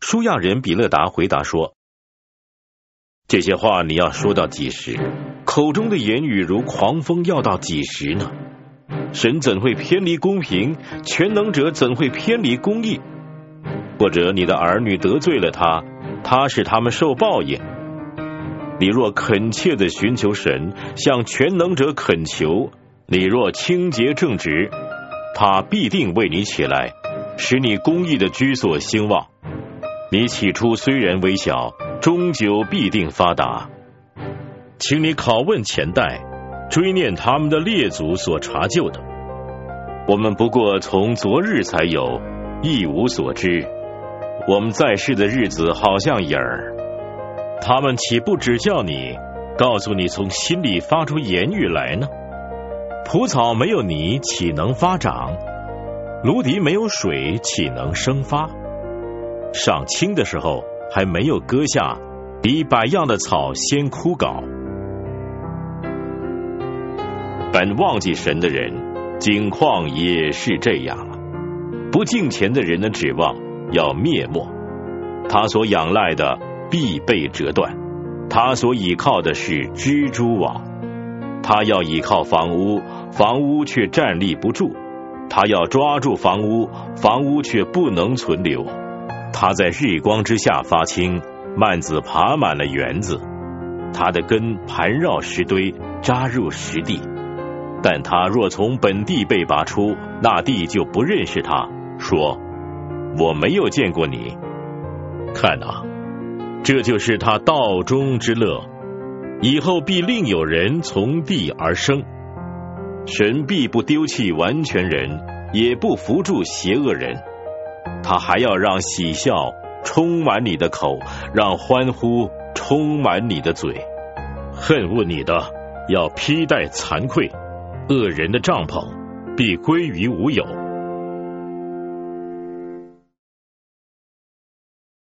书亚人比勒达回答说：这些话你要说到几时？口中的言语如狂风，要到几时呢？神怎会偏离公平？全能者怎会偏离公义？或者你的儿女得罪了他，他使他们受报应。你若恳切地寻求神，向全能者恳求，你若清洁正直，他必定为你起来，使你公义的居所兴旺。你起初虽然微小，终究必定发达。请你拷问前代，追念他们的列祖所查究的。我们不过从昨日才有，一无所知。我们在世的日子好像影儿，他们岂不指教你，告诉你从心里发出言语来呢？蒲草没有泥，岂能发长？芦荻没有水，岂能生发？上青的时候还没有割下，比百样的草先枯槁。本忘记神的人，景况也是这样了。不敬虔的人的指望要灭没，他所仰赖的必被折断，他所倚靠的是蜘蛛网。他要倚靠房屋，房屋却站立不住；他要抓住房屋，房屋却不能存留。他在日光之下发青，蔓子爬满了园子，他的根盘绕石堆，扎入石地。但他若从本地被拔出，那地就不认识他，说：我没有见过你。看啊，这就是他道中之乐，以后必另有人从地而生。神必不丢弃完全人，也不扶助邪恶人。他还要让喜笑充满你的口，让欢呼充满你的嘴。恨恶你的要披戴惭愧，恶人的帐篷必归于无有。